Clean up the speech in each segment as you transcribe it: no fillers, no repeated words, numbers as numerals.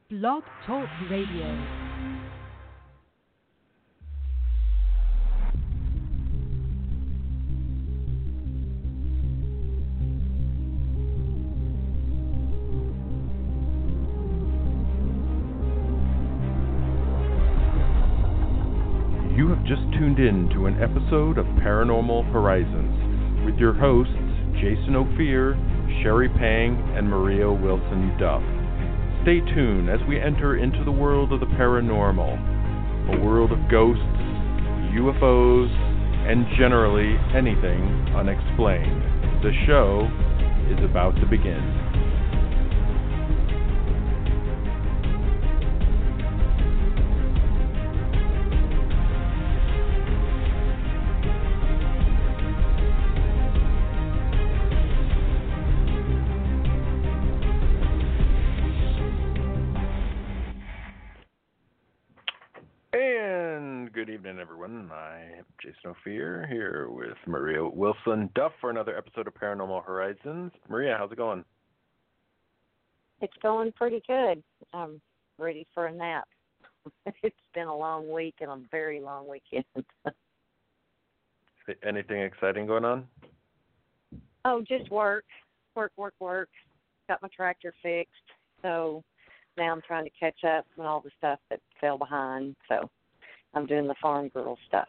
Blog Talk Radio. You have just tuned in to an episode of Paranormal Horizons with your hosts Jason Ophir, Sherry Pang, and Maria Wilson Duff. Stay tuned as we enter into the world of the paranormal, a world of ghosts, UFOs, and generally anything unexplained. The show is about to begin. Good evening, everyone. I am Jason Ophir here with Maria Wilson Duff for another episode of Paranormal Horizons. Maria, how's it going? It's going pretty good. I'm ready for a nap. It's been a long week and a very long weekend. Anything exciting going on? Oh, just work. Got my tractor fixed, so now I'm trying to catch up on all the stuff that fell behind, so I'm doing the farm girl stuff.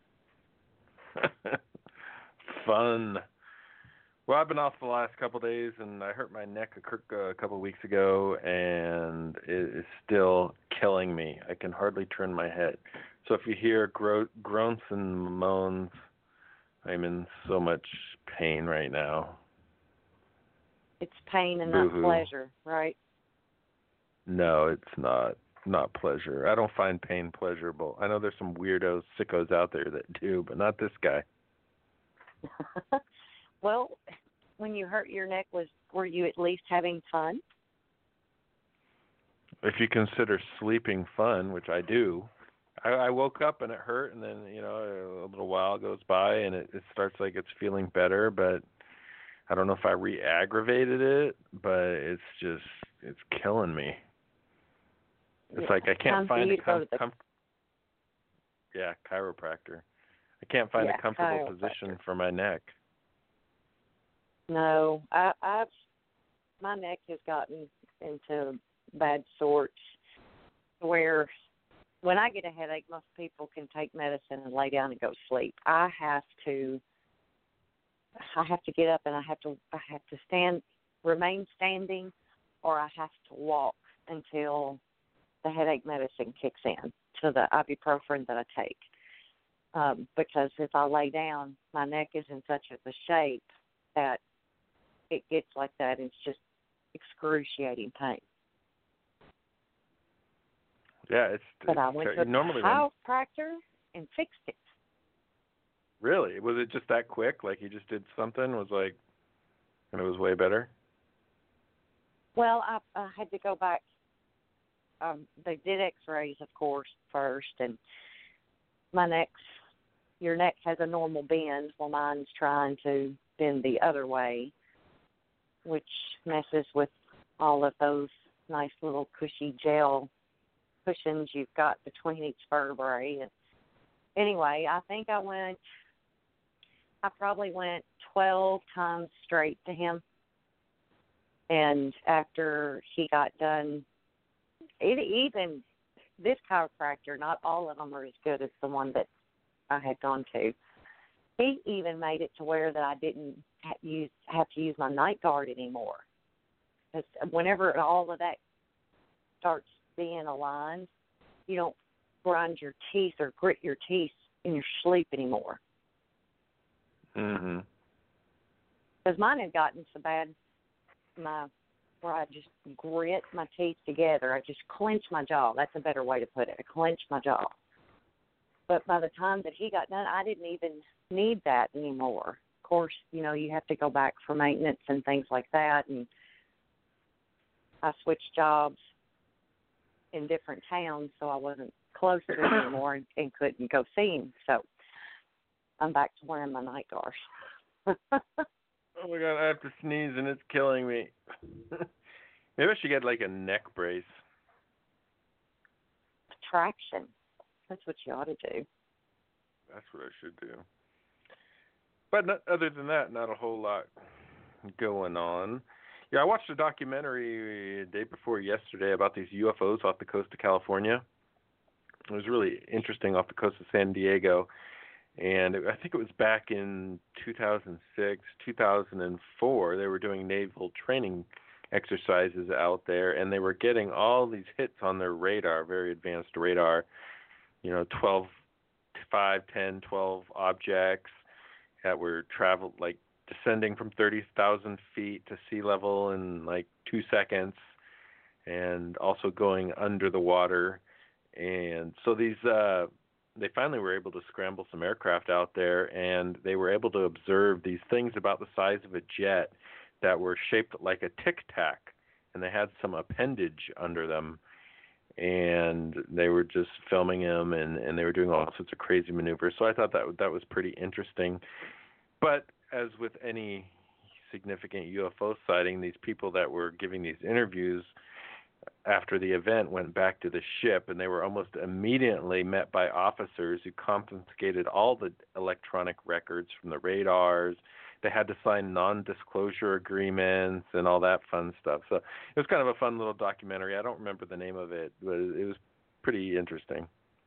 Fun. Well, I've been off the last couple of days, and I hurt my neck a couple of weeks ago, and it is still killing me. I can hardly turn my head. So if you hear groans and moans, I'm in so much pain right now. It's pain and Boo-hoo. not pleasure, right? No, it's not. Not pleasure. I don't find pain pleasurable. I know there's some weirdos, sickos out there that do, but not this guy. Well, when you hurt your neck, were you at least having fun? If you consider sleeping fun, which I do, I woke up and it hurt, and then, a little while goes by and it starts like it's feeling better, but I don't know if I re-aggravated it, but it's killing me. It's like I can't find a chiropractor. I can't find a comfortable position for my neck. No, my neck has gotten into bad sorts where when I get a headache, most people can take medicine and lay down and go to sleep. I have to get up and I have to remain standing, or I have to walk until the headache medicine kicks in, to the ibuprofen that I take. Because if I lay down, my neck is in such a shape that it gets like that. It's just excruciating pain. Yeah, but I went to a chiropractor and fixed it. Really? Was it just that quick? Like you just did something, and it was way better? Well, I had to go back. They did x-rays, of course, first, and your neck has a normal bend, while mine's trying to bend the other way, which messes with all of those nice little cushy gel cushions you've got between each vertebrae. And anyway, I think I probably went 12 times straight to him, and after he got done, even this chiropractor, not all of them are as good as the one that I had gone to. He even made it to where that I didn't have to use my night guard anymore. Because whenever all of that starts being aligned, you don't grind your teeth or grit your teeth in your sleep anymore. Mm-hmm. Because mine had gotten so bad, where I just grit my teeth together. I just clench my jaw. That's a better way to put it. I clench my jaw. But by the time that he got done, I didn't even need that anymore. Of course, you have to go back for maintenance and things like that. And I switched jobs in different towns, so I wasn't close to him anymore and couldn't go see him. So I'm back to wearing my night guard. Oh my God, I have to sneeze and it's killing me. Maybe I should get like a neck brace. attraction. That's what you ought to do. That's what I should do. But other than that, not a whole lot going on. Yeah, I watched a documentary the day before yesterday about these UFOs off the coast of California. It was really interesting, off the coast of San Diego. And I think it was back in 2006, 2004, they were doing naval training exercises out there, and they were getting all these hits on their radar, very advanced radar, 5, 10, 12 objects that were descending from 30,000 feet to sea level in 2 seconds, and also going under the water. And so they finally were able to scramble some aircraft out there, and they were able to observe these things about the size of a jet that were shaped like a Tic Tac, and they had some appendage under them. And they were just filming them, and they were doing all sorts of crazy maneuvers. So I thought that was pretty interesting. But as with any significant UFO sighting, these people that were giving these interviews after the event went back to the ship, and they were almost immediately met by officers who confiscated all the electronic records from the radars. They had to sign non-disclosure agreements and all that fun stuff. So it was kind of a fun little documentary. I don't remember the name of it, but it was pretty interesting.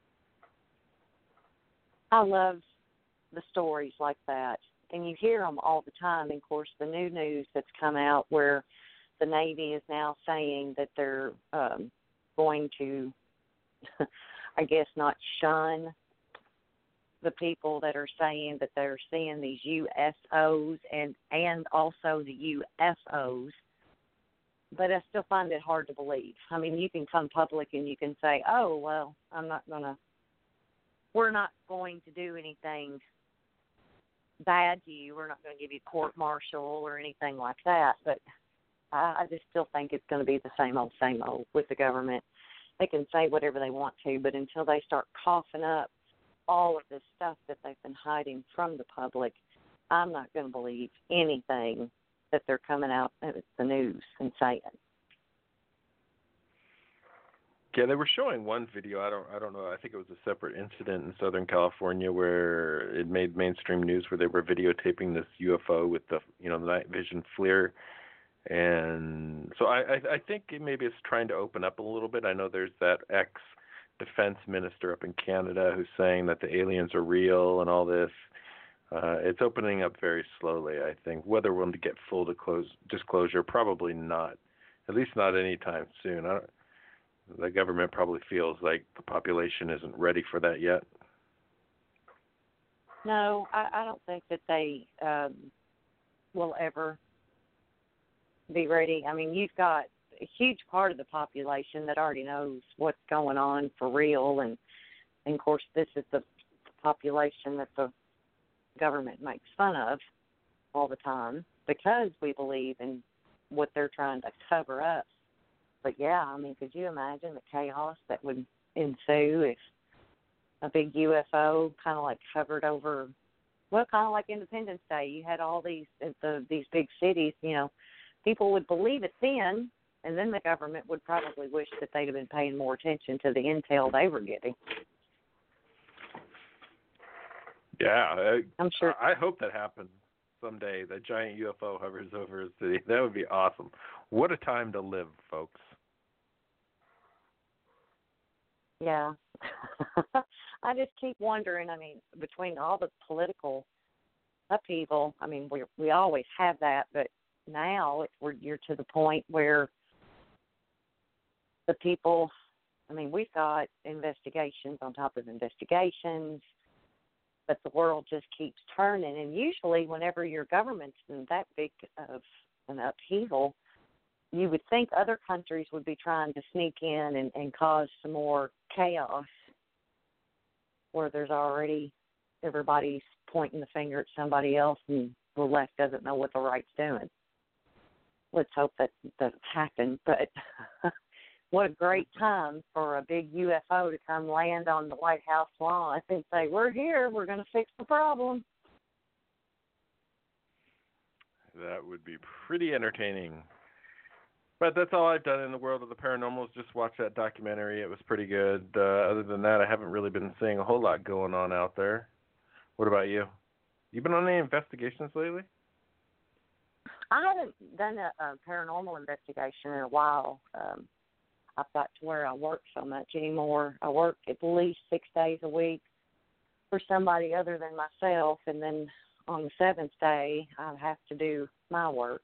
I love the stories like that, and you hear them all the time. And of course, the new news that's come out where the Navy is now saying that they're going to, I guess, not shun the people that are saying that they're seeing these USOs and also the UFOs. But I still find it hard to believe. I mean, you can come public and you can say, oh, well, we're not going to do anything bad to you. We're not going to give you court-martial or anything like that. But I just still think it's going to be the same old with the government. They can say whatever they want to, but until they start coughing up all of this stuff that they've been hiding from the public, I'm not going to believe anything that they're coming out at the news and saying. Yeah, they were showing one video. I don't know. I think it was a separate incident in Southern California where it made mainstream news, where they were videotaping this UFO with the the night vision FLIR. And so I think maybe it's trying to open up a little bit. I know there's that ex-defense minister up in Canada who's saying that the aliens are real and all this. It's opening up very slowly, I think. Whether we're going to get full disclosure, probably not. At least not anytime soon. The government probably feels like the population isn't ready for that yet. No, I don't think that they will ever be ready. I mean, you've got a huge part of the population that already knows what's going on for real, and of course this is the population that the government makes fun of all the time because we believe in what they're trying to cover up. But yeah, I mean, could you imagine the chaos that would ensue if a big UFO kind of like hovered over, well, kind of like Independence Day. You had all these big cities, people would believe it then, and then the government would probably wish that they'd have been paying more attention to the intel they were getting. Yeah, I'm sure. I hope that happens someday. That giant UFO hovers over a city. That would be awesome. What a time to live, folks. Yeah. I just keep wondering, I mean, between all the political upheaval, I mean, we always have that, but now you're to the point where the people, I mean, we've got investigations on top of investigations, but the world just keeps turning. And usually whenever your government's in that big of an upheaval, you would think other countries would be trying to sneak in and cause some more chaos where there's already everybody's pointing the finger at somebody else and the left doesn't know what the right's doing. Let's hope that doesn't happen. But what a great time for a big UFO to come land on the White House lawn and say, we're here, we're going to fix the problem. That would be pretty entertaining. But that's all I've done in the world of the paranormal is just watch that documentary. It was pretty good. Other than that, I haven't really been seeing a whole lot going on out there. What about you? You been on any investigations lately? I haven't done a paranormal investigation in a while. I've got to where I work so much anymore. I work at least 6 days a week for somebody other than myself, and then on the seventh day, I have to do my work.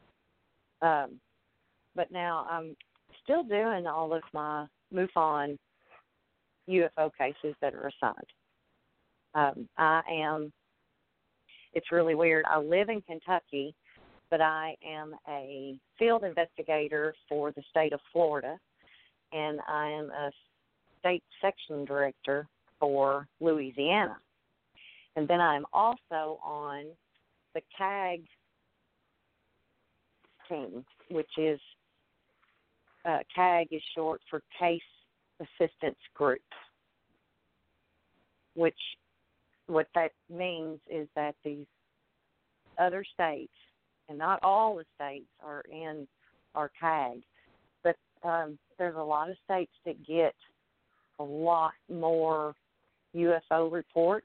But now I'm still doing all of my MUFON UFO cases that are assigned. It's really weird. I live in Kentucky, but I am a field investigator for the state of Florida, and I am a state section director for Louisiana. And then I'm also on the CAG team, which is CAG is short for Case Assistance Group, which what that means is that these other states, and not all the states are in our CAG, but there's a lot of states that get a lot more UFO reports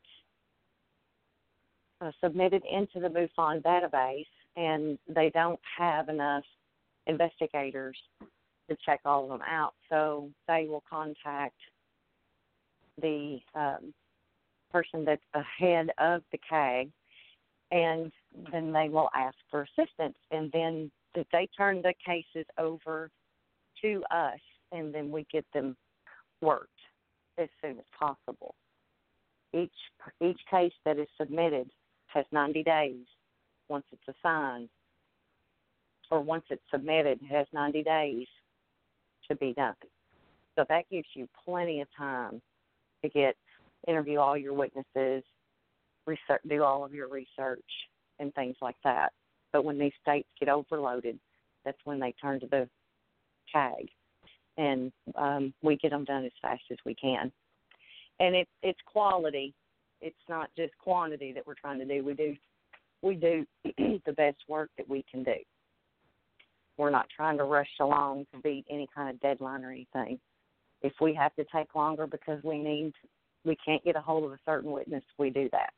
submitted into the MUFON database, and they don't have enough investigators to check all of them out. So they will contact the person that's ahead of the CAG, and then they will ask for assistance. And then they turn the cases over to us, and then we get them worked as soon as possible. Each case that is submitted has 90 days once it's assigned, or once it's submitted, it has 90 days to be done. So that gives you plenty of time to interview all your witnesses, do all of your research, and things like that. But when these states get overloaded, that's when they turn to the CAG, and we get them done as fast as we can. And it's quality. It's not just quantity that we're trying to do. We do the best work that we can do. We're not trying to rush along to beat any kind of deadline or anything. If we have to take longer because we can't get a hold of a certain witness, we do that.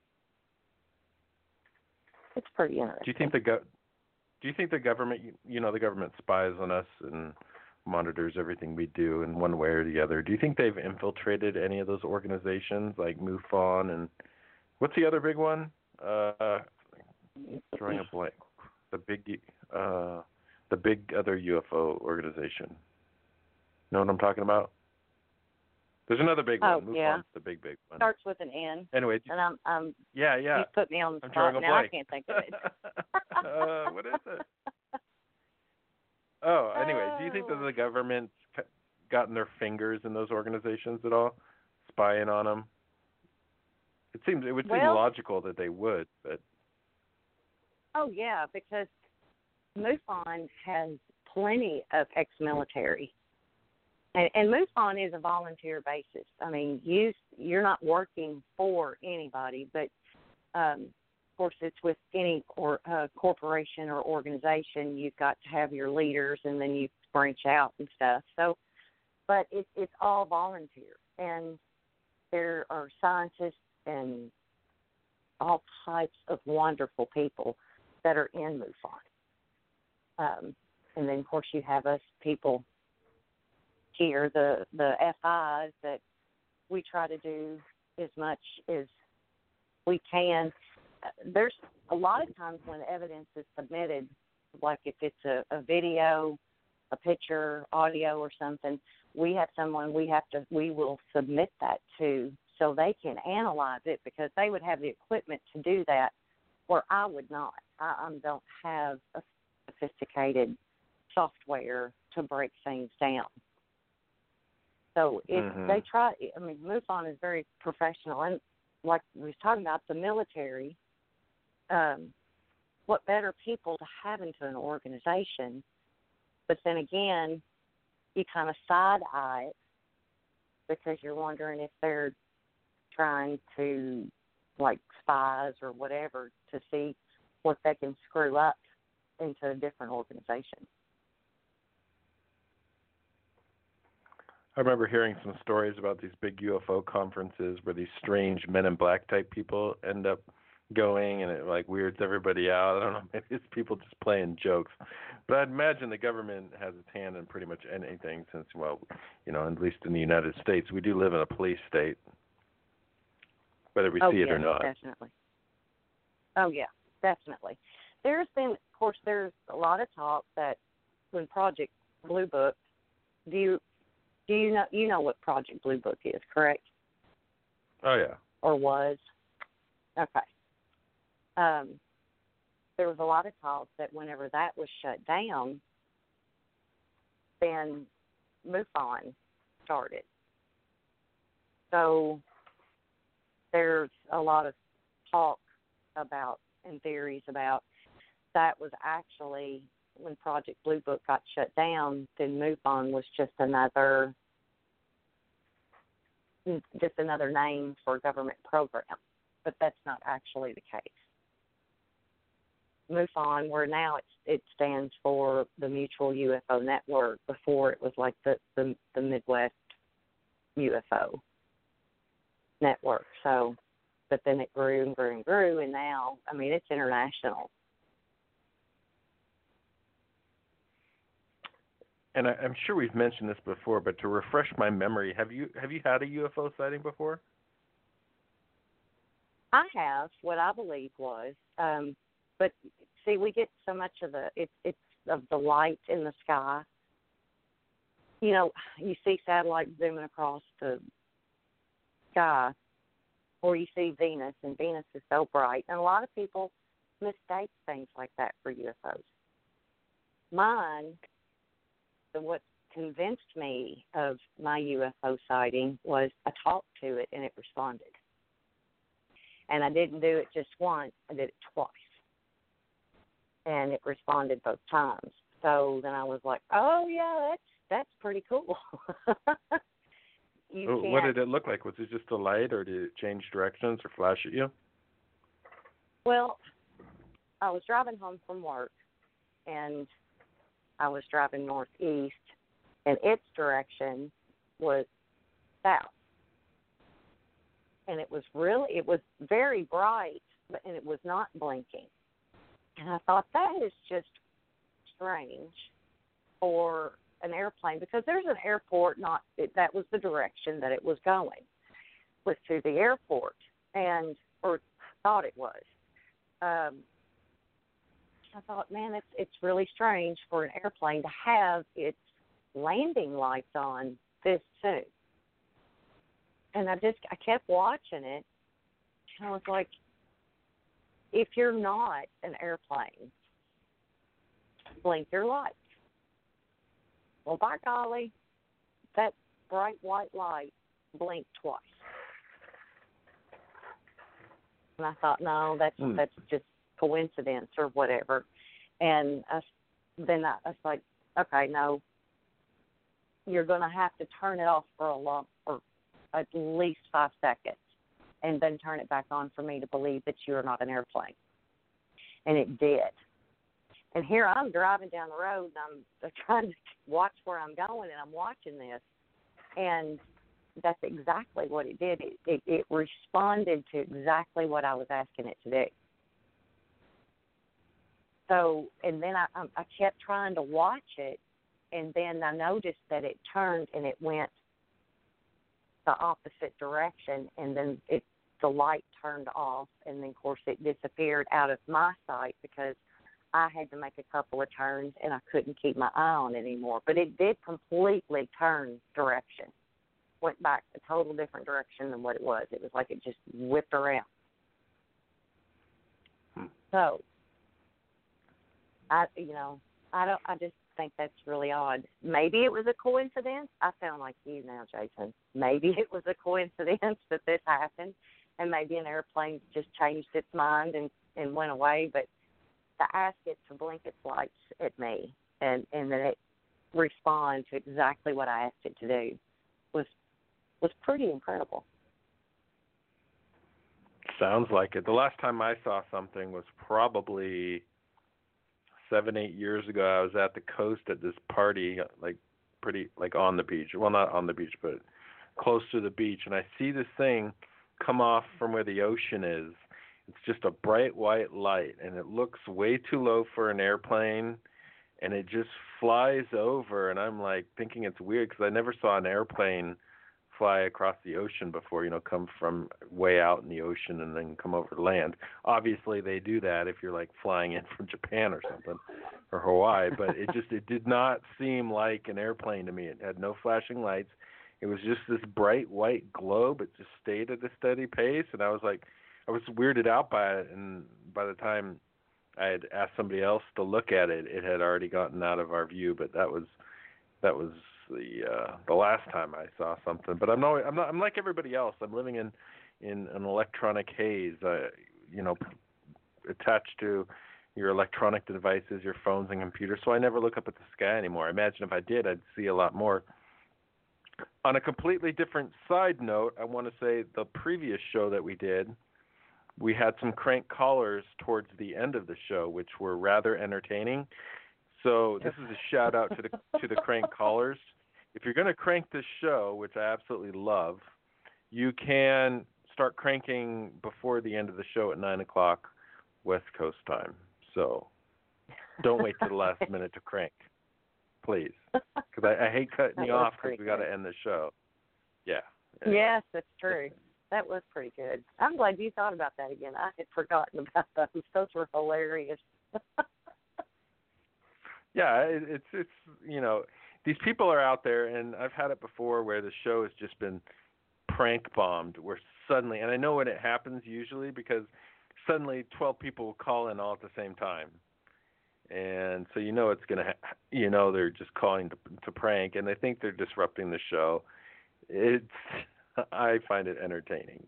It's pretty interesting. Do you think the government, the government spies on us and monitors everything we do in one way or the other? Do you think they've infiltrated any of those organizations like MUFON and what's the other big one? Drawing a blank. The big other UFO organization. Know what I'm talking about? There's another big one. MUFON's yeah. The big one. Starts with an N. Anyway. And I'm yeah. You put me on the I'm spot now. Blank. I can't think of it. What is it? Oh, anyway, do you think that the government's gotten their fingers in those organizations at all, spying on them? It would seem logical that they would, but. Oh yeah, because MUFON has plenty of ex-military, and MUFON is a volunteer basis. I mean, you're not working for anybody, but of course, it's with any corporation or organization. You've got to have your leaders, and then you branch out and stuff. So, but it's all volunteer, and there are scientists and all types of wonderful people that are in MUFON. And then, of course, you have us people here, the FIs, that we try to do as much as we can. There's a lot of times when evidence is submitted, like if it's a video, a picture, audio, or something, we have someone we will submit that to so they can analyze it, because they would have the equipment to do that, where I would not. I don't have a sophisticated software to break things down. So if they try, MUFON is very professional, and like we was talking about, the military, what better people to have into an organization? But then again, you kind of side-eye it because you're wondering if they're trying to, like, spies or whatever, to see what they can screw up into a different organization. I remember hearing some stories about these big UFO conferences where these strange Men in Black type people end up going, and it like weirds everybody out. I don't know, maybe it's people just playing jokes, but I'd imagine the government has its hand in pretty much anything, since, well, at least in the United States, we do live in a police state, whether we see it or not. Definitely. Oh yeah, definitely. There's been, of course, there's a lot of talk that when Project Blue Book, do you know what Project Blue Book is, correct? Oh yeah. Or was? Okay. There was a lot of talk that whenever that was shut down, then MUFON started. So there's a lot of talk about and theories about that was actually when Project Blue Book got shut down, then MUFON was just another name for a government program, but that's not actually the case. MUFON, where now it stands for the Mutual UFO Network. Before it was like the Midwest UFO Network. So, but then it grew and grew and grew, and now, I mean, it's international. And I'm sure we've mentioned this before, but to refresh my memory, have you had a UFO sighting before? I have what I believe was, but see, we get so much of it's of the light in the sky. You see satellites zooming across the sky, or you see Venus, and Venus is so bright, and a lot of people mistake things like that for UFOs. What convinced me of my UFO sighting was I talked to it and it responded. And I didn't do it just once, I did it twice. And it responded both times. So then I was like, oh yeah, that's pretty cool. What did it look like? Was it just a light, or did it change directions or flash at you? Well, I was driving home from work, and I was driving northeast, and its direction was south. And it was very bright, and it was not blinking. And I thought, that is just strange for an airplane, because there's an airport, that was the direction that it was going, was to the airport, or thought it was. I thought, man, it's really strange for an airplane to have its landing lights on this soon. And I kept watching it, and I was like, if you're not an airplane, blink your lights. Well, by golly, that bright white light blinked twice. And I thought, no, that's just coincidence or whatever. And then I was like, okay, no, you're going to have to turn it off for at least 5 seconds, and then turn it back on for me to believe that you're not an airplane. And it did. And here I'm driving down the road, and I'm trying to watch where I'm going, and I'm watching this, and that's exactly what it did. It responded to exactly what I was asking it to do. So, and then I kept trying to watch it, and then I noticed that it turned and it went the opposite direction, and then the light turned off, and then, of course, it disappeared out of my sight because I had to make a couple of turns, and I couldn't keep my eye on it anymore. But it did completely turn direction, went back a total different direction than what it was. It was like it just whipped around. So, I just think that's really odd. Maybe it was a coincidence. I sound like you now, Jason. Maybe it was a coincidence that this happened, and maybe an airplane just changed its mind and went away. But to ask it to blink its lights at me and then it respond to exactly what I asked it to do was pretty incredible. Sounds like it. The last time I saw something was probably 7-8 years ago. I was at the coast at this party, like pretty like on the beach. Well, not on the beach, but close to the beach, and I see this thing come off from where the ocean is. It's just a bright white light, and it looks way too low for an airplane, and it just flies over, and I'm like thinking it's weird because I never saw an airplane fly across the ocean before, come from way out in the ocean and then come over to land. Obviously they do that if you're like flying in from Japan or something, or Hawaii, but it did not seem like an airplane to me. It had no flashing lights. It was just this bright white globe. It just stayed at a steady pace, and I was weirded out by it, and by the time I had asked somebody else to look at it, it had already gotten out of our view, but that was the last time I saw something. But I'm like everybody else. I'm living in an electronic haze, attached to your electronic devices, your phones and computers. So I never look up at the sky anymore. I imagine if I did, I'd see a lot more. On a completely different side note, I want to say the previous show that we did, we had some crank callers towards the end of the show, which were rather entertaining. So this is a shout out to the crank callers. If you're going to crank this show, which I absolutely love, you can start cranking before the end of the show at 9:00 West Coast time. So don't wait to the last minute to crank, please, because I hate cutting you off because we got to end the show. Yeah. Yes, that's true. That was pretty good. I'm glad you thought about that again. I had forgotten about those. Those were hilarious. Yeah, it's these people are out there, and I've had it before where the show has just been prank bombed, where suddenly, and I know when it happens usually because suddenly 12 people will call in all at the same time, and so it's gonna, they're just calling to prank, and they think they're disrupting the show. I find it entertaining.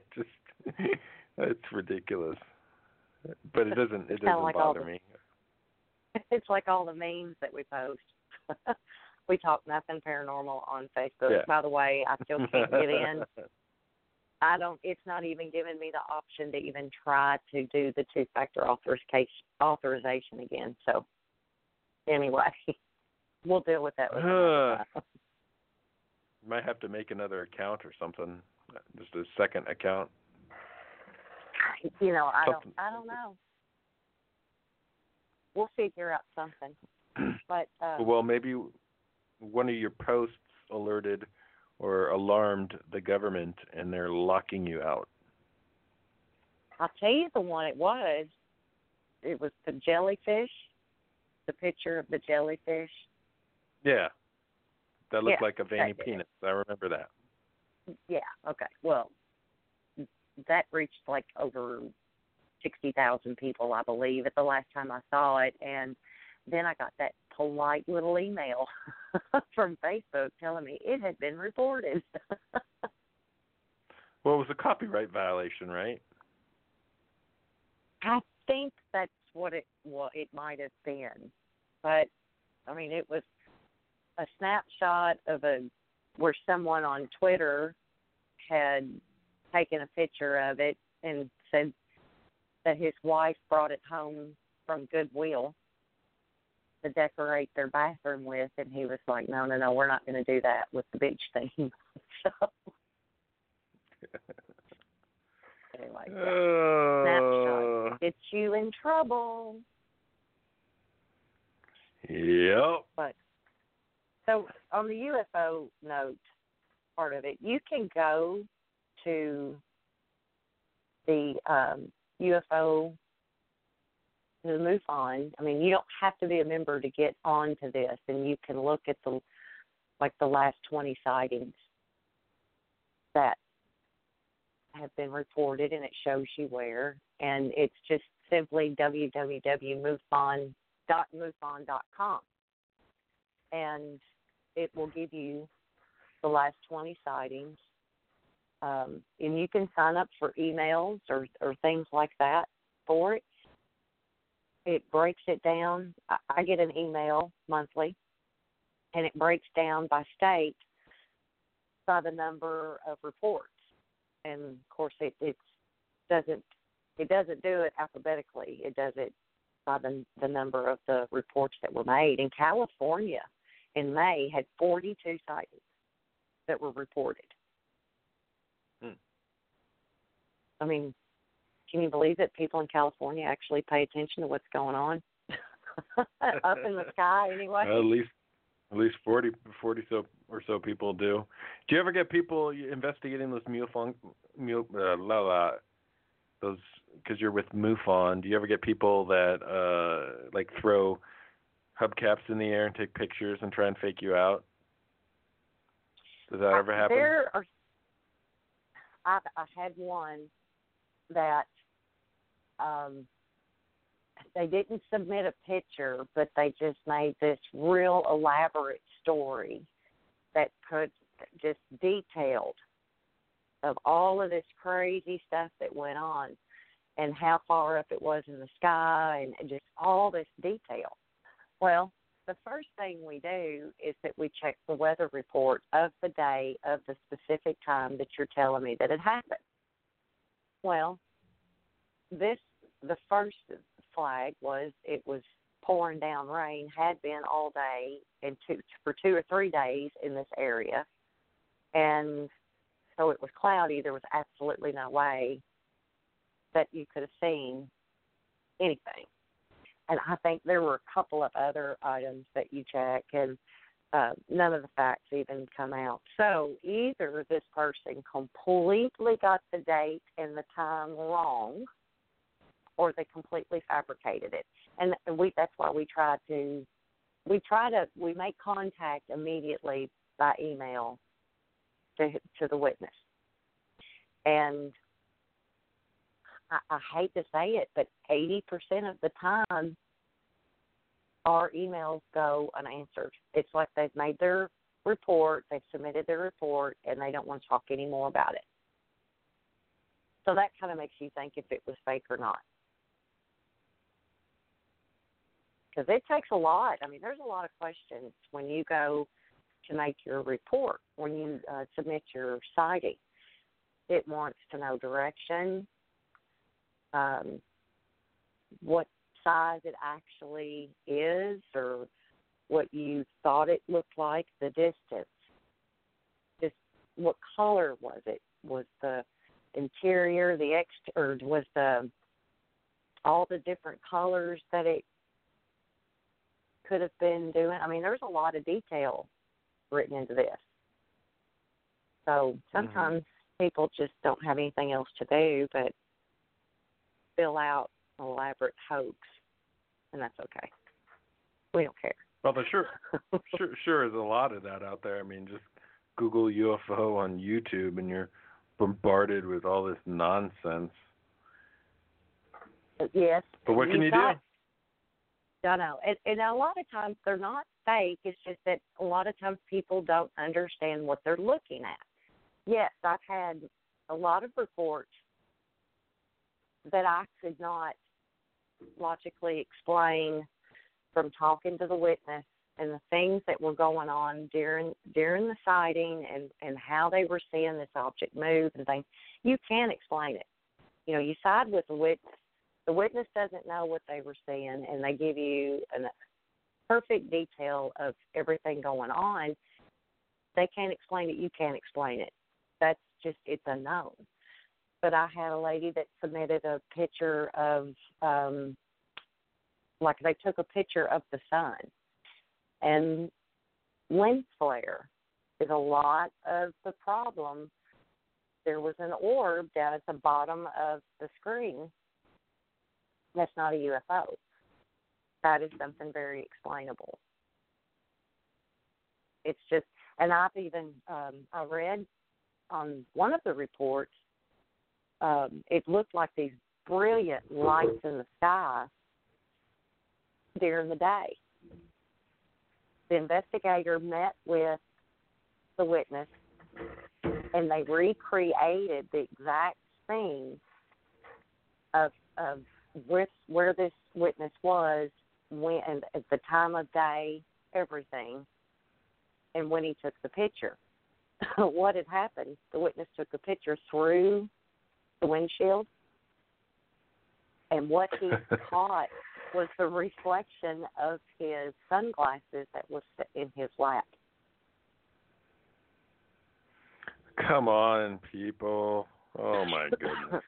It's ridiculous, but it doesn't bother me. It's like all the memes that we post. We talk nothing paranormal on Facebook. Yeah. By the way, I still can't get in. It's not even giving me the option to even try to do the two-factor authorization again. So anyway, we'll deal with that. You might have to make another account or something. Just a second account. I don't know. We'll figure out something. But well, maybe one of your posts alerted or alarmed the government, and they're locking you out. I'll tell you the one it was. It was the jellyfish, the picture of the jellyfish. Yeah. That looked like a veiny penis. I remember that. Yeah, okay. Well, that reached like over 60,000 people, I believe, at the last time I saw it. And then I got that polite little email from Facebook telling me it had been reported. Well, it was a copyright violation, right? I think that's what it might have been. But, I mean, it was a snapshot of where someone on Twitter had taken a picture of it and said that his wife brought it home from Goodwill to decorate their bathroom with, and he was like, no, we're not going to do that with the beach theme. So anyway, snapshot gets you in trouble. Yep. But so on the UFO note part of it, you can go to the UFO, the MUFON. I mean, you don't have to be a member to get onto this, and you can look at the last 20 sightings that have been reported, and it shows you where. And it's just simply www.mufon.com, and it will give you the last 20 sightings. And you can sign up for emails or things like that for it. It breaks it down. I get an email monthly, and it breaks down by state by the number of reports. And of course, it doesn't do it alphabetically. It does it by the number of the reports that were made. In California, in May had 42 sightings that were reported. I mean, can you believe that people in California actually pay attention to what's going on up in the sky anyway? At least 40 or so people do. Do you ever get people investigating those those, because you're with MUFON? Do you ever get people that like throw hubcaps in the air and take pictures and try and fake you out? Does that ever happen? I had one that they didn't submit a picture, but they just made this real elaborate story that could just detailed of all of this crazy stuff that went on and how far up it was in the sky and just all this detail. Well, the first thing we do is that we check the weather report of the day of the specific time that you're telling me that it happened. Well, the first flag was it was pouring down rain, had been all day and for 2 or 3 days in this area. And so it was cloudy. There was absolutely no way that you could have seen anything. And I think there were a couple of other items that you check, and none of the facts even come out. So either this person completely got the date and the time wrong, or they completely fabricated it. And that's why we make contact immediately by email to the witness. And I hate to say it, but 80% of the time our emails go unanswered. It's like they've made their report, they've submitted their report, and they don't want to talk anymore about it. So that kind of makes you think if it was fake or not. Because it takes a lot. I mean, there's a lot of questions when you go to make your report, when you submit your sighting. It wants to know direction, what size it actually is, or what you thought it looked like, the distance, just what color was it? Was the interior, the exterior, was the all the different colors that it could have been doing? I mean, there's a lot of detail written into this. So sometimes people just don't have anything else to do but fill out an elaborate hoax, and that's okay. We don't care. Well, there sure is a lot of that out there. I mean, just Google UFO on YouTube, and you're bombarded with all this nonsense. Yes. But what can you do? I know. And a lot of times they're not fake. It's just that a lot of times people don't understand what they're looking at. Yes, I've had a lot of reports that I could not logically explain from talking to the witness and the things that were going on during the sighting and how they were seeing this object move and things. You can't explain it. You know, you side with the witness. The witness doesn't know what they were seeing, and they give you a perfect detail of everything going on. They can't explain it. You can't explain it. That's just, it's unknown. But I had a lady that submitted a picture of, like they took a picture of the sun. And lens flare is a lot of the problem. There was an orb down at the bottom of the screen. That's not a UFO. That is something very explainable. It's just, and I've even, I read on one of the reports, it looked like these brilliant lights in the sky during the day. The investigator met with the witness, and they recreated the exact scene of where this witness was, when, and at the time of day, everything, and when he took the picture. What had happened, the witness took the picture through the windshield, and what he caught was the reflection of his sunglasses that was in his lap. Come on, people. Oh, my goodness.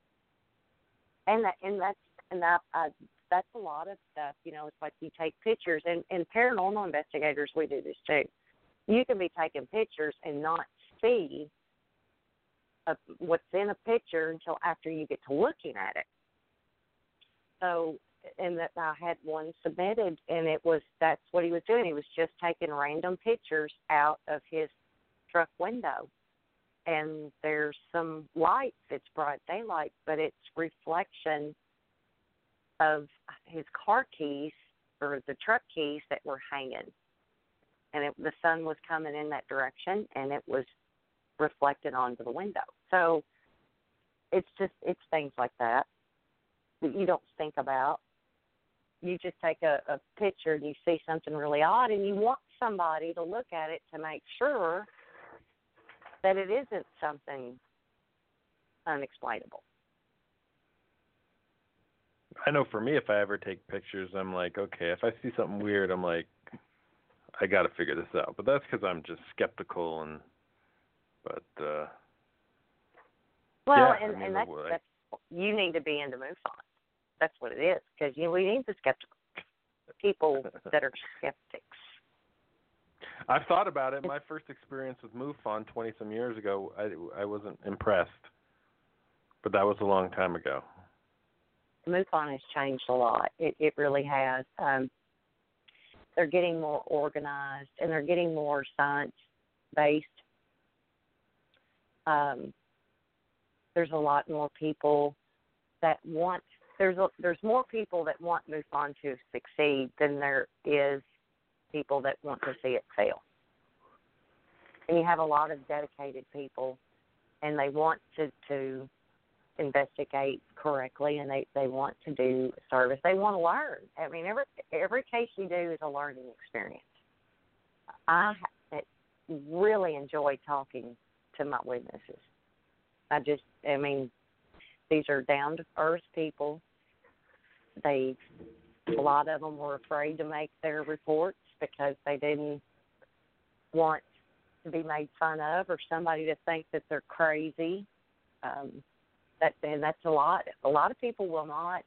That's a lot of stuff. You know, it's like you take pictures, and paranormal investigators, we do this too. You can be taking pictures and not see what's in a picture until after you get to looking at it. So, and that I had one submitted, and that's what he was doing. He was just taking random pictures out of his truck window. And there's some lights, it's broad daylight, but it's reflection of his car keys or the truck keys that were hanging. And the sun was coming in that direction, and it was reflected onto the window. So it's things like that you don't think about. You just take a picture and you see something really odd, and you want somebody to look at it to make sure that it isn't something unexplainable. I know for me, if I ever take pictures, I'm like, okay, if I see something weird, I'm like, I got to figure this out. But that's because I'm just skeptical. Well, yeah, and that's you need to be into MUFON. That's what it is, because we need the skeptical people that are skeptics. I've thought about it. My first experience with MUFON 20-some years ago, I wasn't impressed. But that was a long time ago. MUFON has changed a lot. It really has. They're getting more organized, and they're getting more science-based. There's a lot more people that want. There's more people that want MUFON to succeed than there is people that want to see it fail. And you have a lot of dedicated people, and they want to investigate correctly, and they want to do service. They want to learn. I mean, every case you do is a learning experience. I really enjoy talking to my witnesses. These are down-to-earth people. A lot of them were afraid to make their reports because they didn't want to be made fun of or somebody to think that they're crazy. That's a lot. A lot of people will not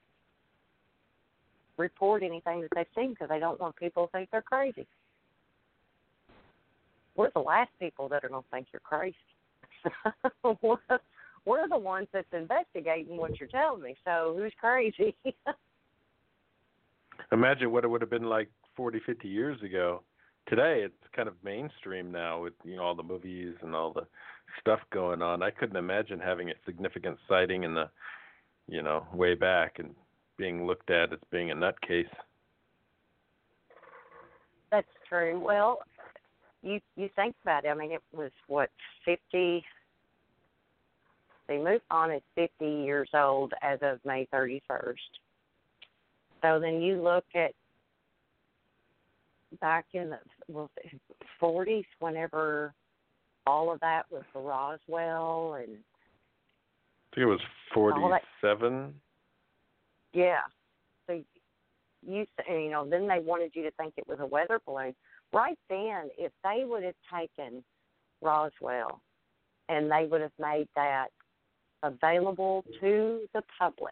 report anything that they've seen because they don't want people to think they're crazy. We're the last people that are going to think you're crazy. We're the ones that's investigating what you're telling me. So who's crazy? Imagine what it would have been like 40, 50 years ago. Today, it's kind of mainstream now with all the movies and all the stuff going on. I couldn't imagine having a significant sighting in the, way back and being looked at as being a nutcase. That's true. Well, you think about it. I mean, it was, 50... The MUFON is 50 years old as of May 31st. So then you look at back in the 40s, whenever all of that was the Roswell and I think it was 47. Yeah. So then they wanted you to think it was a weather balloon. Right then, if they would have taken Roswell and they would have made that available to the public,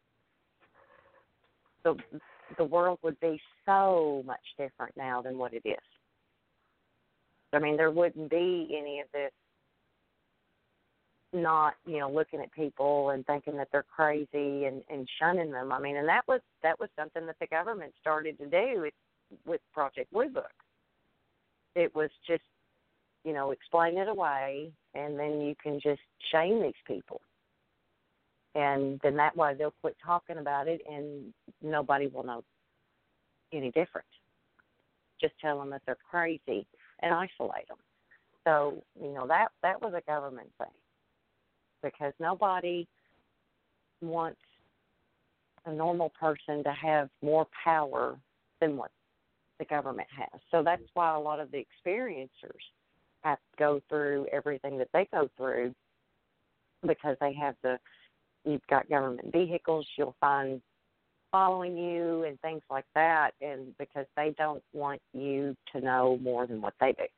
the world would be so much different now than what it is. I mean, there wouldn't be any of this not, looking at people and thinking that they're crazy and shunning them. I mean, and that was something that the government started to do with Project Blue Book. It was just, explain it away, and then you can just shame these people. And then that way they'll quit talking about it, and nobody will know any different. Just tell them that they're crazy and isolate them. So, that was a government thing, because nobody wants a normal person to have more power than what the government has. So that's why a lot of the experiencers have to go through everything that they go through, because they have you've got government vehicles. You'll find following you and things like that, and because they don't want you to know more than what they do.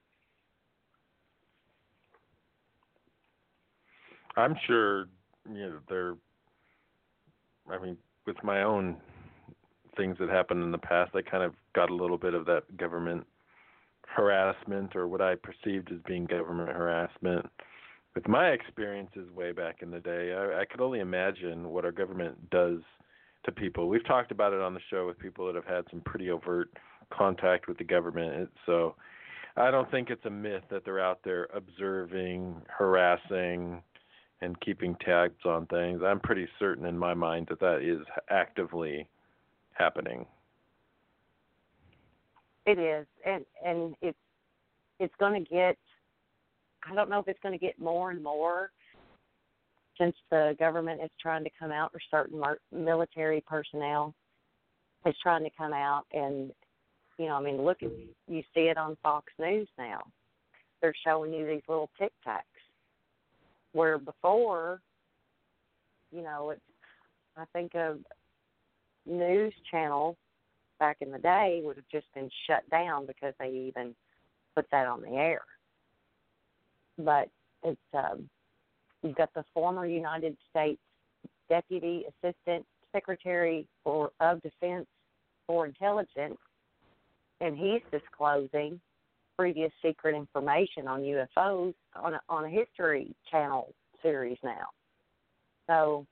I'm sure, with my own things that happened in the past, I kind of got a little bit of that government harassment, or what I perceived as being government harassment. With my experiences way back in the day, I could only imagine what our government does to people. We've talked about it on the show with people that have had some pretty overt contact with the government. So I don't think it's a myth that they're out there observing, harassing, and keeping tabs on things. I'm pretty certain in my mind that that is actively happening. It is, and it's going to get. I don't know if it's going to get more and more, since the government is trying to come out, or certain military personnel is trying to come out and, look, you see it on Fox News now. They're showing you these little Tic Tacs, where before, I think a news channel back in the day would have just been shut down because they even put that on the air. But it's you've got the former United States Deputy Assistant Secretary of Defense for Intelligence, and he's disclosing previous secret information on UFOs on a History Channel series now. So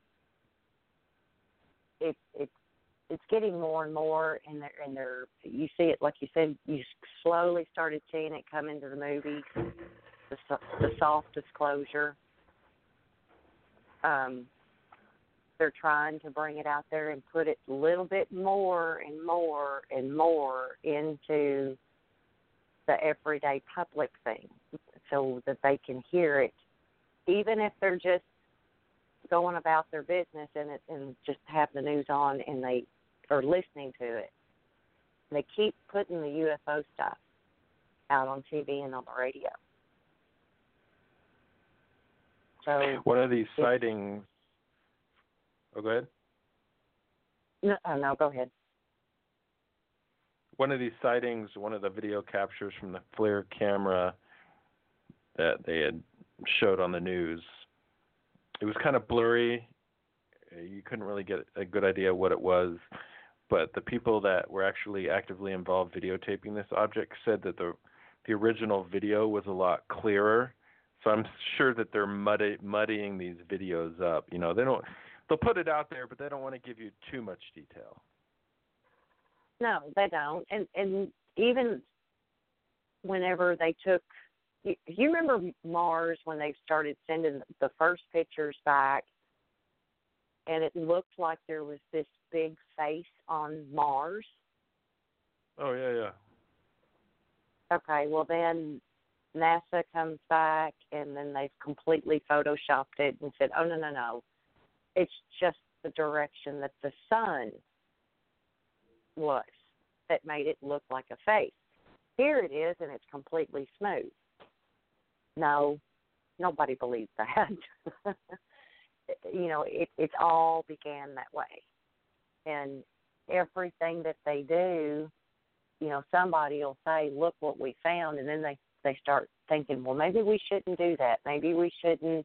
it's getting more and more, and they're you see it, like you said, you slowly started seeing it come into the movies. The soft disclosure. They're trying to bring it out there and put it a little bit more and more and more into the everyday public thing, so that they can hear it, even if they're just going about their business and just have the news on and they are listening to it. They keep putting the UFO stuff out on TV and on the radio. So one of these sightings. Oh, go ahead. No, go ahead. One of these sightings, one of the video captures from the FLIR camera that they had showed on the news, it was kind of blurry. You couldn't really get a good idea what it was, but the people that were actually actively involved videotaping this object said that the original video was a lot clearer. So I'm sure that they're muddying these videos up. They'll put it out there, but they don't want to give you too much detail. No, they don't. And even whenever they took, you remember Mars, when they started sending the first pictures back, and it looked like there was this big face on Mars? Oh, yeah. Okay, well then NASA comes back, and then they've completely photoshopped it and said, oh, no. It's just the direction that the sun was that made it look like a face. Here it is, and it's completely smooth. No, nobody believes that. It all began that way. And everything that they do, somebody will say, look what we found, and then they start thinking, well, maybe we shouldn't do that. Maybe we shouldn't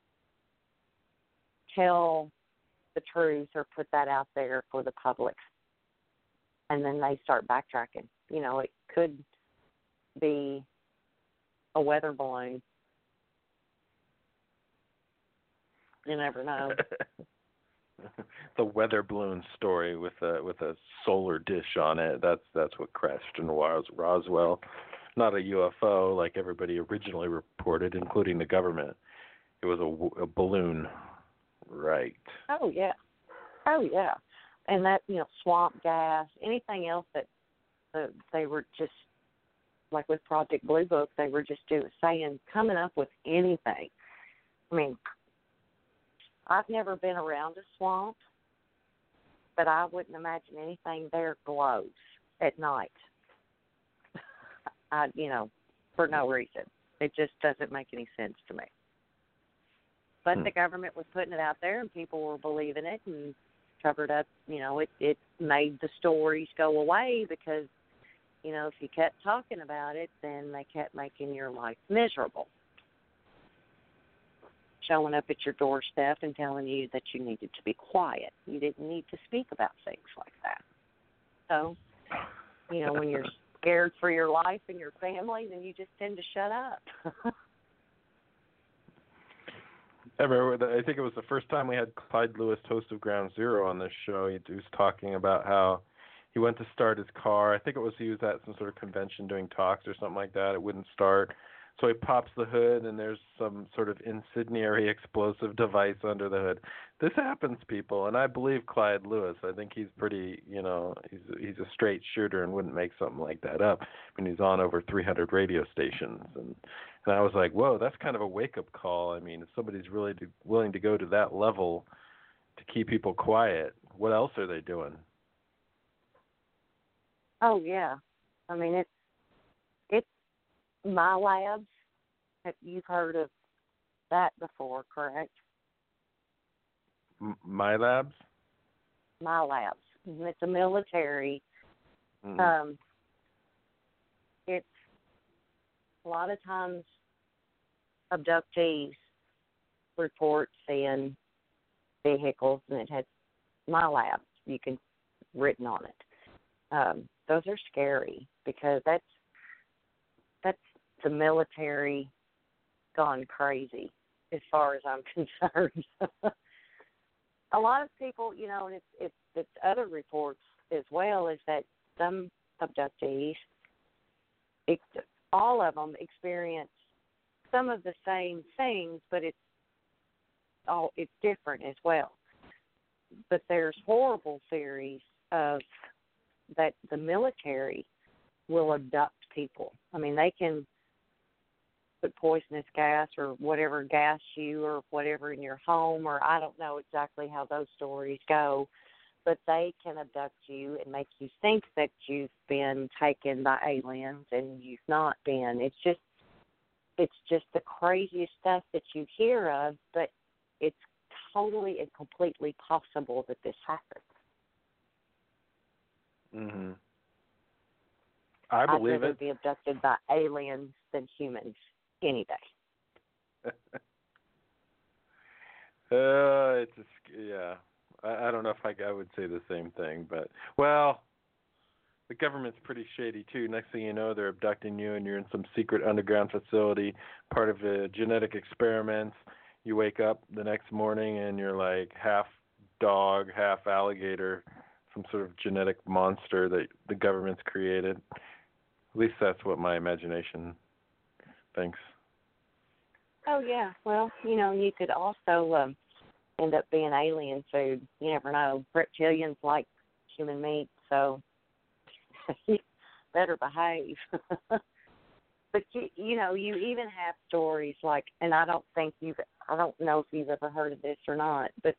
tell the truth or put that out there for the public. And then they start backtracking. It could be a weather balloon. You never know. The weather balloon story with a solar dish on it. That's what crashed in Roswell. Not a UFO like everybody originally reported, including the government. It was a balloon, right? Oh yeah. And that swamp gas, anything else that they were just, like with Project Blue Book, they were just coming up with anything. I mean, I've never been around a swamp, but I wouldn't imagine anything there glows at night. For no reason. It just doesn't make any sense to me. But the government was putting it out there, and people were believing it, and covered up, it made the stories go away because, if you kept talking about it, then they kept making your life miserable. Showing up at your doorstep and telling you that you needed to be quiet. You didn't need to speak about things like that. So, when you're scared for your life and your family, then you just tend to shut up. I remember, I think it was the first time we had Clyde Lewis, host of Ground Zero, on this show. He was talking about how he went to start his car. I think he was at some sort of convention doing talks or something like that. It wouldn't start. So he pops the hood, and there's some sort of incendiary explosive device under the hood. This happens, people, and I believe Clyde Lewis. I think he's pretty, he's a straight shooter and wouldn't make something like that up. I mean, he's on over 300 radio stations, and I was like, whoa, that's kind of a wake-up call. I mean, if somebody's really willing to go to that level to keep people quiet, what else are they doing? Oh, yeah. I mean, it's MyLabs. You've heard of that before, correct? MyLabs? MyLabs. It's a military. Mm-hmm. It's a lot of times abductees report seeing vehicles, and it has MyLabs. You can written on it. Those are scary because that's the military gone crazy as far as I'm concerned. A lot of people, and it's other reports as well, is that some abductees, all of them experience some of the same things, but it's different as well. But there's horrible theories of that the military will abduct people. I mean, they can put poisonous gas or whatever gas you or whatever in your home, or I don't know exactly how those stories go, but they can abduct you and make you think that you've been taken by aliens and you've not been. It's just the craziest stuff that you hear of, but it's totally and completely possible that this happens. Mhm. I believe I'd rather be abducted by aliens than humans any day. Yeah. I don't know if I would say the same thing, but well, the government's pretty shady too. Next thing you know, they're abducting you, and you're in some secret underground facility, part of a genetic experiment. You wake up the next morning, and you're like half dog, half alligator, some sort of genetic monster that the government's created. At least that's what my imagination thinks. Oh, yeah. Well, you could also end up being alien food. You never know. Reptilians like human meat, so you better behave. But, you even have stories like, and I don't know if you've ever heard of this or not, but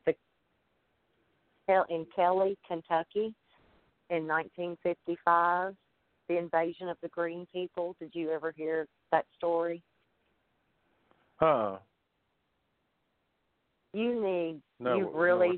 in Kelly, Kentucky, in 1955, the invasion of the Green People. Did you ever hear that story? Huh. You really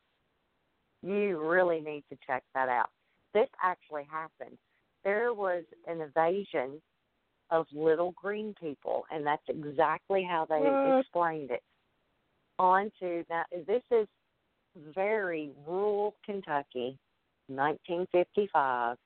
need to check that out. This actually happened. There was an invasion of little green people, and that's exactly how they explained it. Now, this is very rural Kentucky, 1955.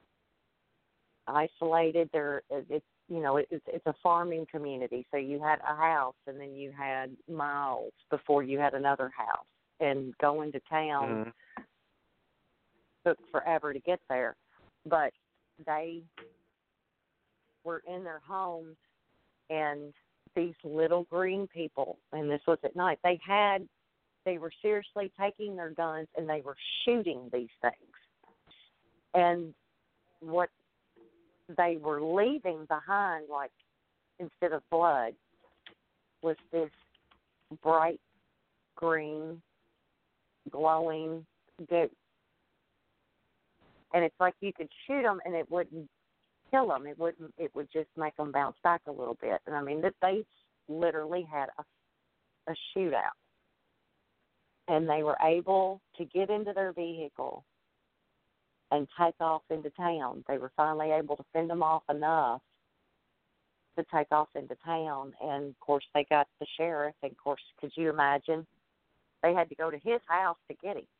Isolated. It's a farming community. So you had a house, and then you had miles before you had another house, and going to town took forever to get there. But they were in their homes, and these little green people, and this was at night, they were seriously taking their guns and they were shooting these things. And what they were leaving behind, like, instead of blood, was this bright green, glowing goo. And it's like you could shoot them and it wouldn't kill them. It would just make them bounce back a little bit. And I mean, that they literally had a shootout. and they were able to get into their vehicle and take off into town. They were finally able to fend them off enough to take off into town. And, of course, they got the sheriff. And, of course, could you imagine? They had to go to his house to get him.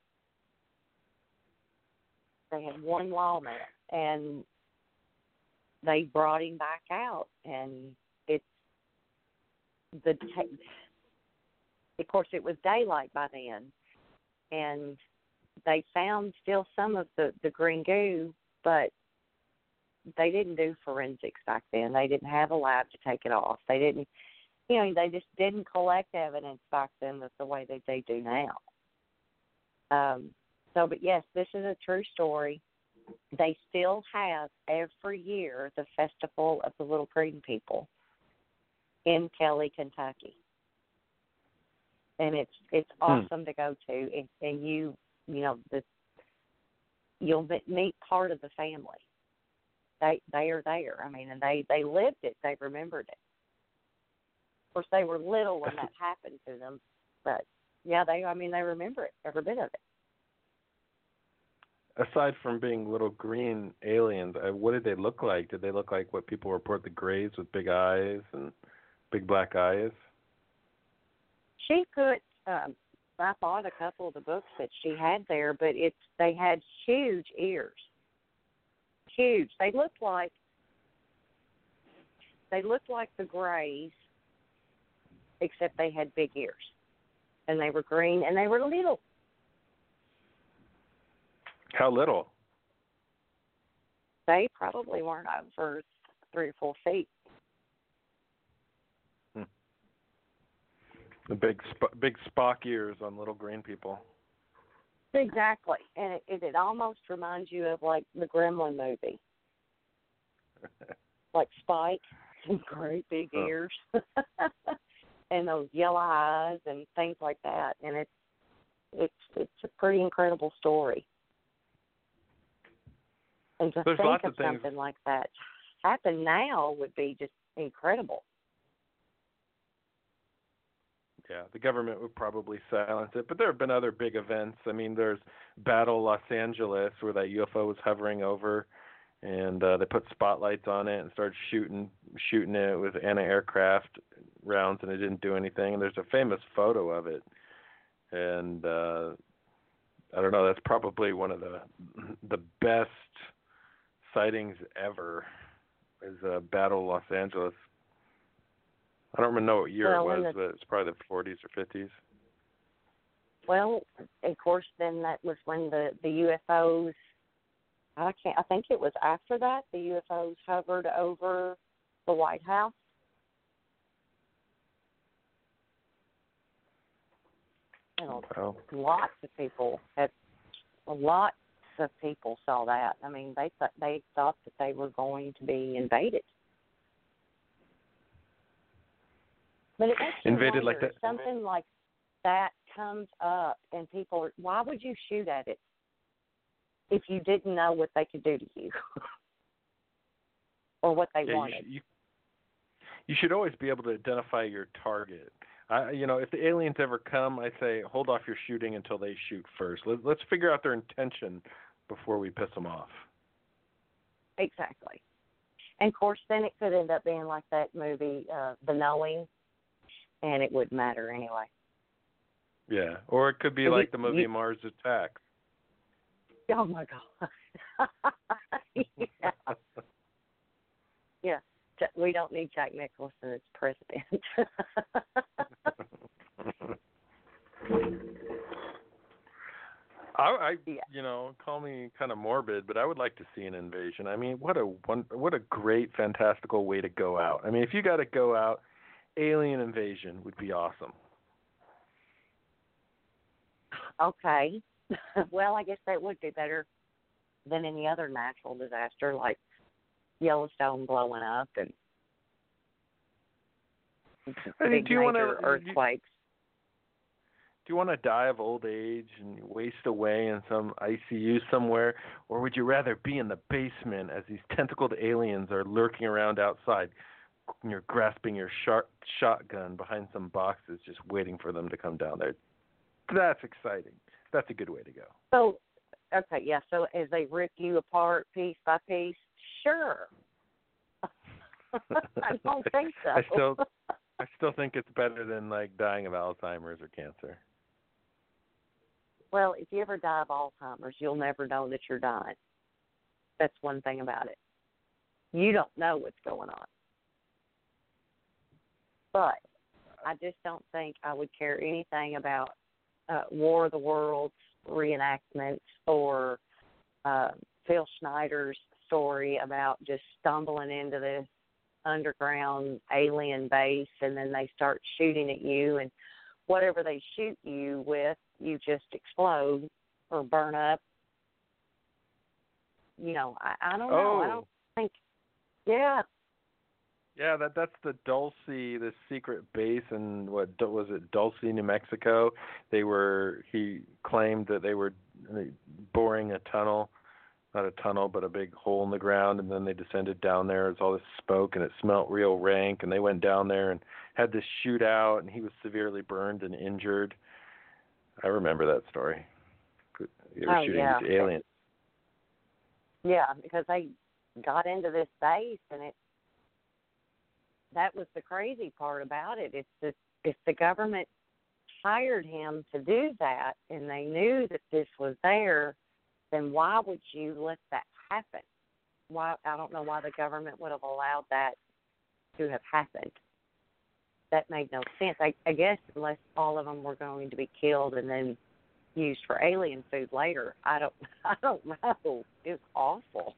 They had one lawman, and they brought him back out. And of course, it was daylight by then. And they found still some of the green goo, but they didn't do forensics back then. They didn't have a lab to take it off. They didn't, they just didn't collect evidence back then the way that they do now. But yes, this is a true story. They still have every year the Festival of the Little Green People in Kelly, Kentucky. And it's awesome to go to, and you'll meet part of the family. They are there. I mean, and they lived it. They remembered it. Of course, they were little when that happened to them, but yeah, they remember it, every bit of it. Aside from being little green aliens, what did they look like? Did they look like what people report, the Greys with big eyes and big black eyes? She put, I bought a couple of the books that she had there, but they had huge ears. Huge. They looked like the Greys, except they had big ears. And they were green, and they were little. How little? They probably weren't over 3 or 4 feet. The big Spock ears on little green people. Exactly, and it almost reminds you of like the Gremlin movie, like Spike and great big ears, and those yellow eyes and things like that. And it's a pretty incredible story. And to think of something like that happen now would be just incredible. Yeah, the government would probably silence it, but there have been other big events. I mean, there's Battle Los Angeles, where that UFO was hovering over, and they put spotlights on it and started shooting it with anti-aircraft rounds, and it didn't do anything. And there's a famous photo of it, and I don't know. That's probably one of the best sightings ever. Is Battle Los Angeles. I don't even know what year it was, but it's probably the 40s or 50s. Well, of course, then that was when the UFOs. I think it was after that the UFOs hovered over the White House. And lots of people saw that. I mean, they thought that they were going to be invaded. But it makes you invaded wonder, like that. If something like that comes up and people are, why would you shoot at it if you didn't know what they could do to you or what they wanted? You should always be able to identify your target. If the aliens ever come, I say hold off your shooting until they shoot first. Let's figure out their intention before we piss them off. Exactly. And, of course, then it could end up being like that movie, The Knowing, and it wouldn't matter anyway. Yeah, or it could be like the movie Mars Attacks. Oh, my God. Yeah. Yeah. We don't need Jack Nicholson as president. Call me kind of morbid, but I would like to see an invasion. I mean, what a great, fantastical way to go out. I mean, if you got to go out, alien invasion would be awesome. Okay. Well, I guess that would be better than any other natural disaster like Yellowstone blowing up and big major earthquakes. Do you want to die of old age and waste away in some ICU somewhere, or would you rather be in the basement as these tentacled aliens are lurking around outside, and you're grasping your shotgun behind some boxes, just waiting for them to come down there? That's exciting. That's a good way to go. So, okay, yeah. So as they rip you apart piece by piece, sure. I don't think so. I still think it's better than like dying of Alzheimer's or cancer. Well, if you ever die of Alzheimer's, you'll never know that you're dying. That's one thing about it. You don't know what's going on. But I just don't think I would care anything about War of the Worlds reenactments or Phil Schneider's story about just stumbling into this underground alien base and then they start shooting at you and whatever they shoot you with, you just explode or burn up. You know, I don't know. I don't think, yeah. Yeah, that's the Dulce, the secret base in, what was it, Dulce, New Mexico? He claimed that they were boring a tunnel, not a tunnel, but a big hole in the ground, and then they descended down there. There's all this smoke, and it smelled real rank, and they went down there and had this shootout, and he was severely burned and injured. I remember that story. They were shooting these aliens. Yeah, because they got into this base, and that was the crazy part about it. If the government hired him to do that and they knew that this was there, then why would you let that happen? Why? I don't know why the government would have allowed that to have happened. That made no sense. I guess unless all of them were going to be killed and then used for alien food later. I don't know. It's awful.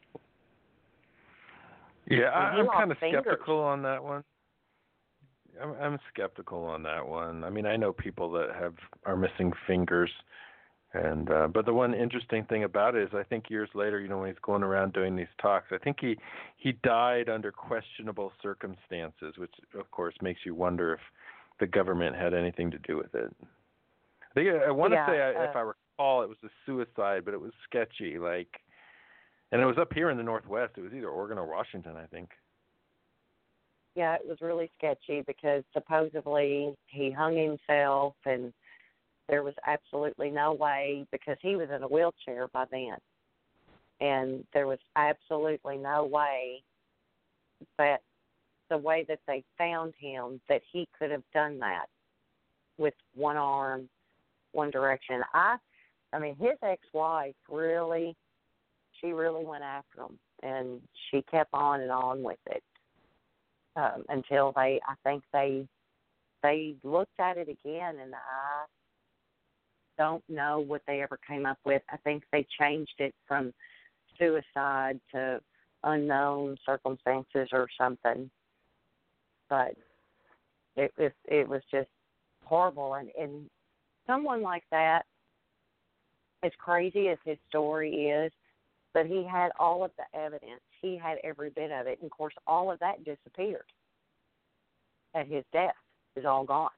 Yeah, I'm kind of skeptical on that one. I'm skeptical on that one. I mean, I know people that are missing fingers, and but the one interesting thing about it is, I think years later, when he's going around doing these talks, I think he died under questionable circumstances, which of course makes you wonder if the government had anything to do with it. I want to say, if I recall, it was a suicide, but it was sketchy, and it was up here in the Northwest. It was either Oregon or Washington, I think. Yeah, it was really sketchy because supposedly he hung himself, and there was absolutely no way, because he was in a wheelchair by then, and there was absolutely no way that the way that they found him that he could have done that with one arm, one direction. I mean, his ex-wife really went after him, and she kept on and on with it until I think they looked at it again, and I don't know what they ever came up with. I think they changed it from suicide to unknown circumstances or something, but it was just horrible. And someone like that, as crazy as his story is, but he had all of the evidence. He had every bit of it. And, of course, all of that disappeared at his death. It was all gone.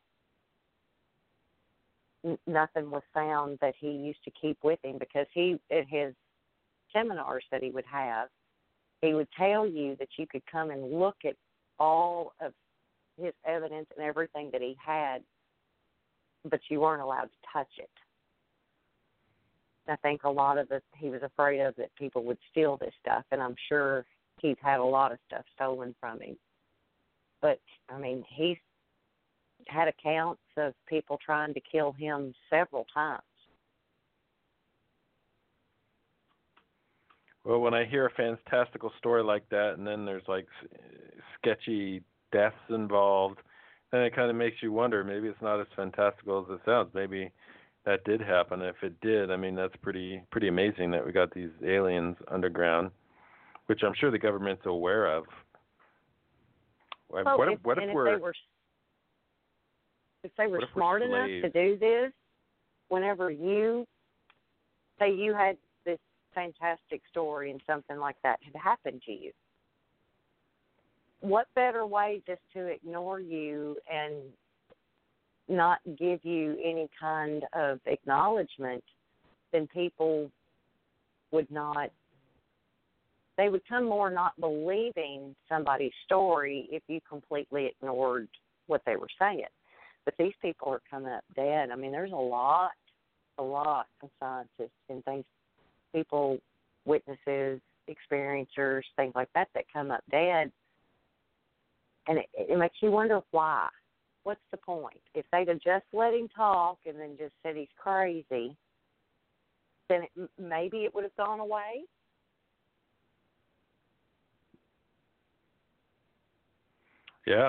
Nothing was found that he used to keep with him, because he, at his seminars that he would have, he would tell you that you could come and look at all of his evidence and everything that he had, but you weren't allowed to touch it. I think a lot of it, he was afraid of that people would steal this stuff, and I'm sure he's had a lot of stuff stolen from him. But, I mean, he's had accounts of people trying to kill him several times. Well, when I hear a fantastical story like that, and then there's sketchy deaths involved, then it kind of makes you wonder, maybe it's not as fantastical as it sounds. Maybe that did happen. If it did, I mean, that's pretty amazing that we got these aliens underground, which I'm sure the government's aware of. Well, if they were smart enough to do this, whenever you say you had this fantastic story and something like that had happened to you, what better way just to ignore you and not give you any kind of acknowledgement than people would not. They would come more not believing somebody's story if you completely ignored what they were saying. But these people are coming up dead. I mean, there's a lot a lot of scientists and things, people, witnesses, experiencers, things like that come up dead. And it makes you wonder why. What's the point? If they'd have just let him talk and then just said he's crazy, then maybe it would have gone away. Yeah.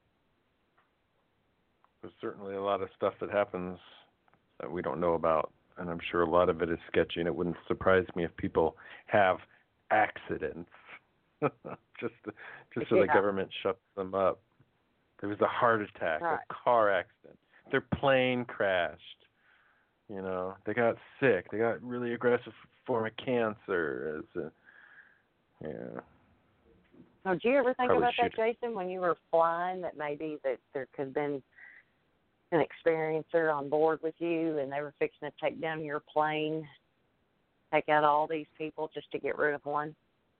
There's certainly a lot of stuff that happens that we don't know about, and I'm sure a lot of it is sketchy, and it wouldn't surprise me if people have accidents just so the government shuts them up. There was a heart attack, right. a car accident, their plane crashed. You know, they got sick. They got really aggressive form of cancer. Yeah. Oh, did you ever think Probably about that, Jason, when you were flying, that maybe that there could have been an experiencer on board with you and they were fixing to take down your plane, take out all these people just to get rid of one?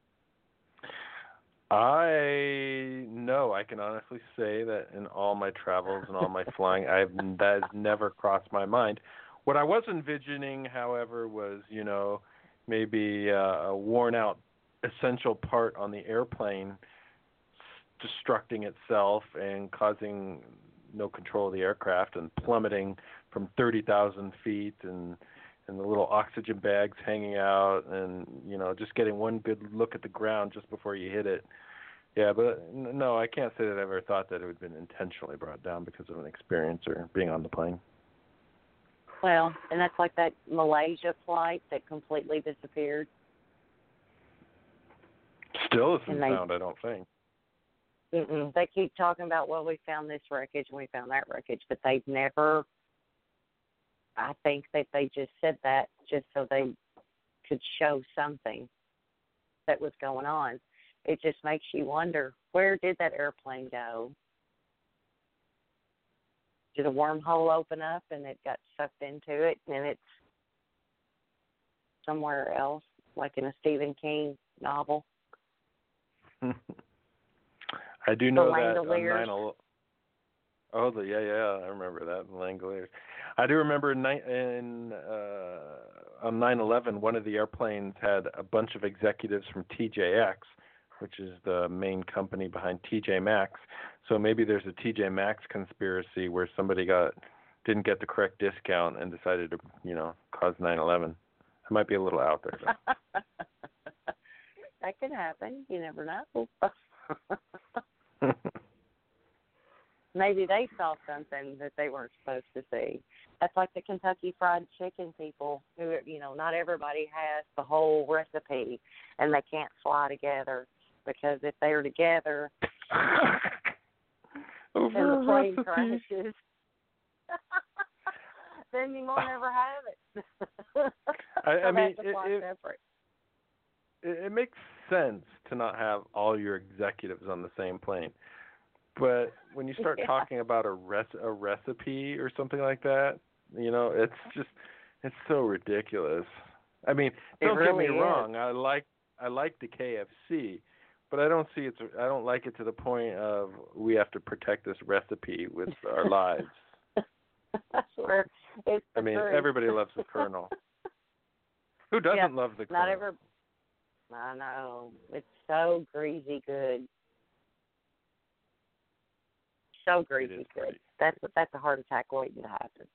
I can honestly say that in all my travels and all my flying, that has never crossed my mind. What I was envisioning, however, was, you know, maybe a worn out essential part on the airplane destructing itself and causing no control of the aircraft and plummeting from 30,000 feet and the little oxygen bags hanging out and, you know, just getting one good look at the ground just before you hit it. Yeah, but no, I can't say that I ever thought that it would have been intentionally brought down because of an experiencer being on the plane. Well, and that's like that Malaysia flight that completely disappeared. Still isn't found, I don't think. They keep talking about, well, we found this wreckage and we found that wreckage, but they've never, I think that they just said that just so they could show something that was going on. It just makes you wonder, where did that airplane go? Did a wormhole open up and it got sucked into it and it's somewhere else, like in a Stephen King novel? I do know that Langoliers. I remember that, the Langoliers. I do remember on 9/11, one of the airplanes had a bunch of executives from TJX, which is the main company behind TJ Maxx. So maybe there's a TJ Maxx conspiracy where somebody didn't get the correct discount and decided to, you know, cause 9/11. It might be a little out there, though. That could happen. You never know. Maybe they saw something that they weren't supposed to see. That's like the Kentucky Fried Chicken people who, you know, not everybody has the whole recipe and they can't fly together because if they're together and the plane crashes, then you won't ever have it. I mean, it makes sense to not have all your executives on the same plane. But when you start talking about a recipe or something like that, you know, it's so ridiculous. I mean, don't get me wrong, I like the KFC, but I don't like it to the point of we have to protect this recipe with our lives. That's where it's I mean, everybody loves the Colonel. Who doesn't love the Colonel? I know. It's so greasy good. So greasy good. That's a heart attack waiting to happen.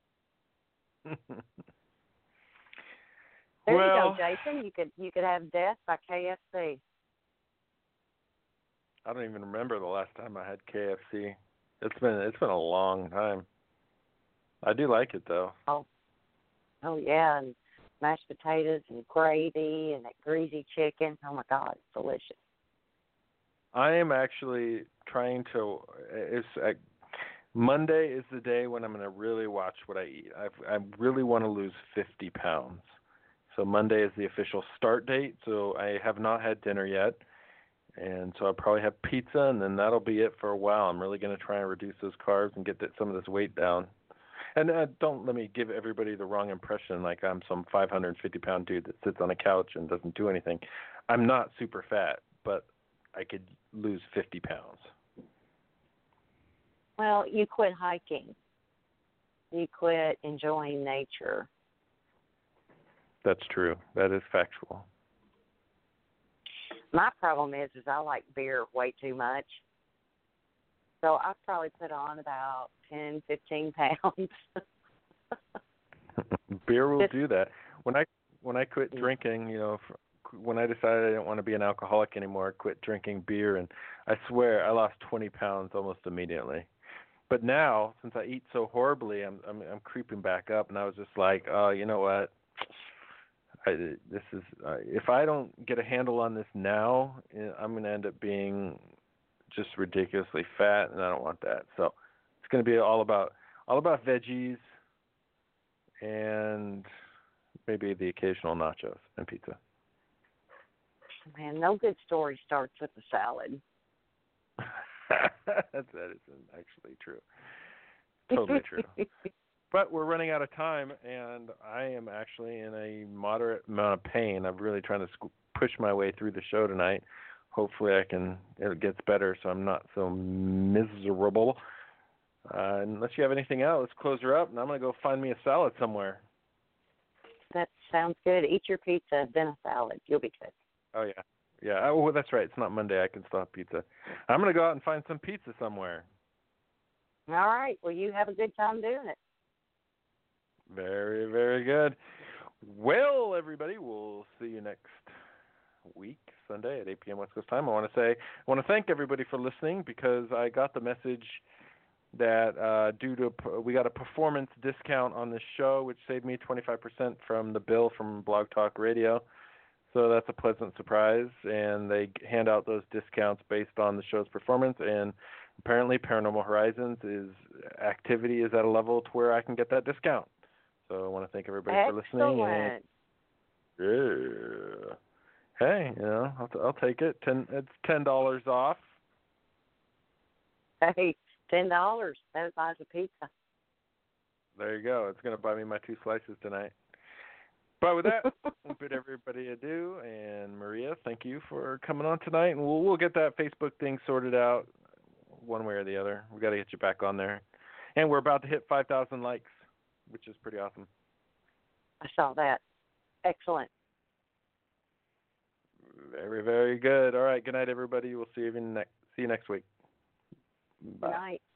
There you go, Jason. You could have death by KFC. I don't even remember the last time I had KFC. It's been a long time. I do like it though. Oh yeah, and mashed potatoes and gravy and that greasy chicken. Oh my God, it's delicious. I am actually trying to. Monday is the day when I'm going to really watch what I eat. I really want to lose 50 pounds. So Monday is the official start date. So I have not had dinner yet, and so I'll probably have pizza, and then that'll be it for a while. I'm really going to try and reduce those carbs and get some of this weight down. And don't let me give everybody the wrong impression like I'm some 550-pound dude that sits on a couch and doesn't do anything. I'm not super fat, but I could lose 50 pounds. Well, you quit hiking. You quit enjoying nature. That's true. That is factual. My problem is I like beer way too much. So I've probably put on about 10, 15 pounds. Beer will do that. When I quit drinking, when I decided I didn't want to be an alcoholic anymore, I quit drinking beer, and I swear I lost 20 pounds almost immediately. But now, since I eat so horribly, I'm creeping back up, and I was just like, oh, you know what? If I don't get a handle on this now, I'm going to end up being just ridiculously fat, and I don't want that. So it's going to be all about veggies and maybe the occasional nachos and pizza. Man, no good story starts with a salad. That is actually true. Totally true. But we're running out of time, and I am actually in a moderate amount of pain. I'm really trying to push my way through the show tonight. Hopefully it gets better so I'm not so miserable. Unless you have anything else, let's close her up, and I'm going to go find me a salad somewhere. That sounds good. Eat your pizza, then a salad. You'll be good. Oh, yeah. Yeah, oh, that's right. It's not Monday. I can still have pizza. I'm going to go out and find some pizza somewhere. All right. Well, you have a good time doing it. Very, very good. Well, everybody, we'll see you next week, Sunday at 8 p.m. West Coast time. I want to thank everybody for listening, because I got the message that we got a performance discount on this show, which saved me 25% from the bill from Blog Talk Radio. So that's a pleasant surprise, and they hand out those discounts based on the show's performance, and apparently Paranormal Horizons activity is at a level to where I can get that discount. So I want to thank everybody for listening. Excellent. Yeah. Hey, I'll take it. It's $10 off. Hey, $10. That buys a pizza. There you go. It's going to buy me my 2 slices tonight. But with that, we'll bid everybody adieu. And Maria, thank you for coming on tonight. And we'll get that Facebook thing sorted out one way or the other. We got to get you back on there. And we're about to hit 5,000 likes, which is pretty awesome. I saw that. Excellent. Very, very good. All right. Good night, everybody. We'll see you next week. Bye. Good night.